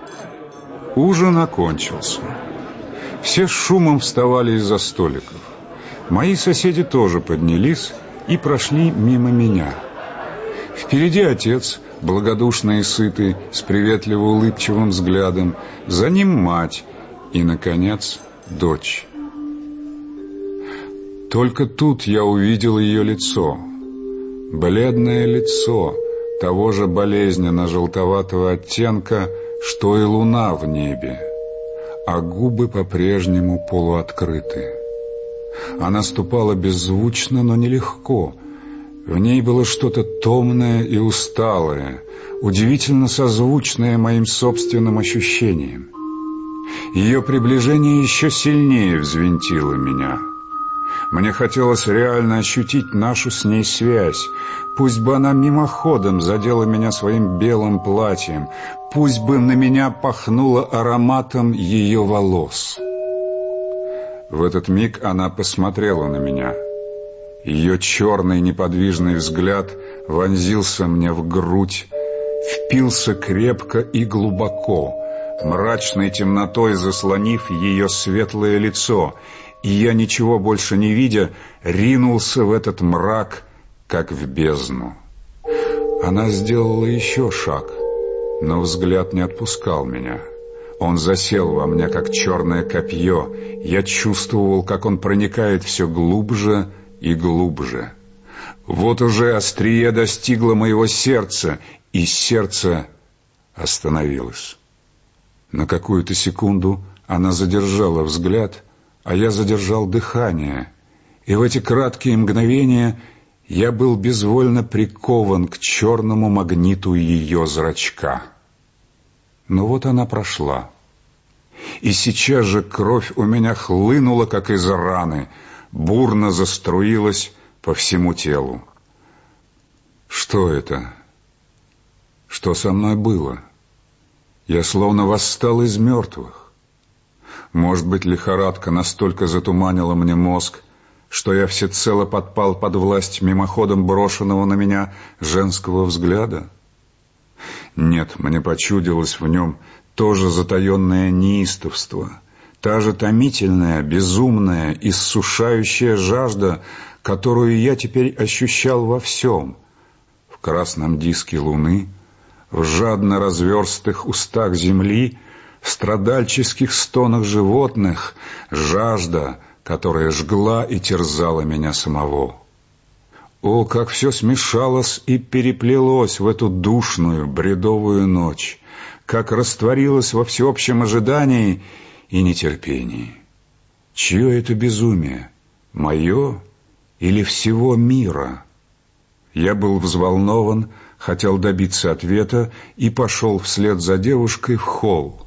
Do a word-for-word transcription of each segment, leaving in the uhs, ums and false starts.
Ужин окончился. Все с шумом вставали из-за столиков. Мои соседи тоже поднялись и прошли мимо меня. Впереди отец, благодушный и сытый, с приветливо улыбчивым взглядом. За ним мать и, наконец, дочь. Только тут я увидел ее лицо. Бледное лицо того же болезненно-желтоватого оттенка, что и луна в небе, а губы по-прежнему полуоткрыты. Она ступала беззвучно, но нелегко. В ней было что-то томное и усталое, удивительно созвучное моим собственным ощущениям. Ее приближение еще сильнее взвинтило меня. Мне хотелось реально ощутить нашу с ней связь. Пусть бы она мимоходом задела меня своим белым платьем, пусть бы на меня пахнуло ароматом ее волос. В этот миг она посмотрела на меня. Ее черный неподвижный взгляд вонзился мне в грудь, впился крепко и глубоко, мрачной темнотой заслонив ее светлое лицо, и я, ничего больше не видя, ринулся в этот мрак, как в бездну. Она сделала еще шаг, но взгляд не отпускал меня. Он засел во мне, как черное копье. Я чувствовал, как он проникает все глубже и глубже. Вот уже острие достигло моего сердца, и сердце остановилось. На какую-то секунду она задержала взгляд, а я задержал дыхание, и в эти краткие мгновения я был безвольно прикован к черному магниту ее зрачка. Но вот она прошла, и сейчас же кровь у меня хлынула, как из раны, бурно заструилась по всему телу. Что это? Что со мной было? Я словно восстал из мертвых. Может быть, лихорадка настолько затуманила мне мозг, что я всецело подпал под власть мимоходом брошенного на меня женского взгляда? Нет, мне почудилось в нем то же затаенное неистовство, та же томительная, безумная, иссушающая жажда, которую я теперь ощущал во всем: в красном диске луны, в жадно разверстых устах земли, в страдальческих стонах животных, жажда, которая жгла и терзала меня самого. О, как все смешалось и переплелось в эту душную, бредовую ночь, как растворилось во всеобщем ожидании и нетерпении. Чье это безумие? Мое или всего мира? Я был взволнован, хотел добиться ответа и пошел вслед за девушкой в холл.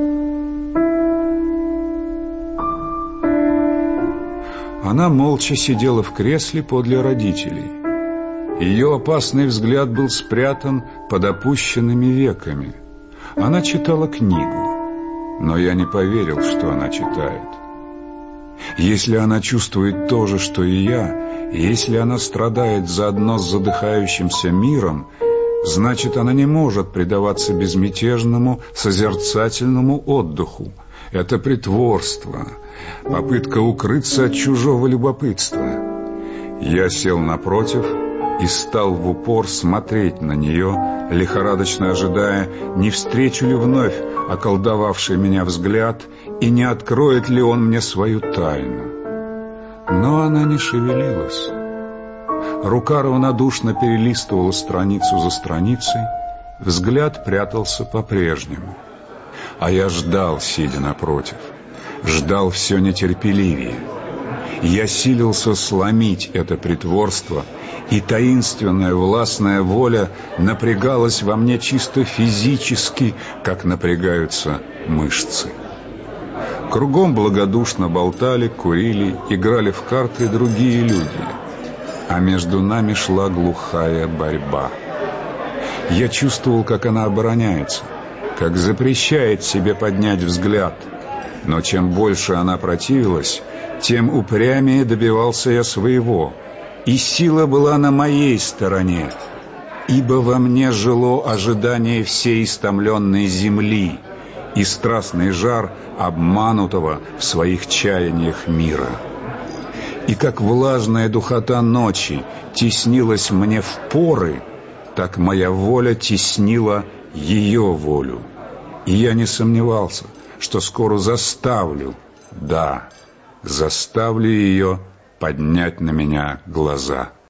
Она молча сидела в кресле подле родителей. Ее опасный взгляд был спрятан под опущенными веками. Она читала книгу, но я не поверил, что она читает. Если она чувствует то же, что и я, и если она страдает заодно с задыхающимся миром, значит, она не может предаваться безмятежному, созерцательному отдыху. Это притворство, попытка укрыться от чужого любопытства. Я сел напротив и стал в упор смотреть на нее, лихорадочно ожидая, не встречу ли вновь околдовавший меня взгляд и не откроет ли он мне свою тайну. Но она не шевелилась. Рука равнодушно перелистывала страницу за страницей, взгляд прятался по-прежнему. А я ждал, сидя напротив, ждал все нетерпеливее. Я силился сломить это притворство, и таинственная властная воля напрягалась во мне чисто физически, как напрягаются мышцы. Кругом благодушно болтали, курили, играли в карты другие люди, а между нами шла глухая борьба. Я чувствовал, как она обороняется, как запрещает себе поднять взгляд, но чем больше она противилась, тем упрямее добивался я своего, и сила была на моей стороне, ибо во мне жило ожидание всей истомленной земли, и страстный жар обманутого в своих чаяниях мира. И как влажная духота ночи теснилась мне в поры, так моя воля теснила ее волю. И я не сомневался, что скоро заставлю, да, заставлю ее поднять на меня глаза.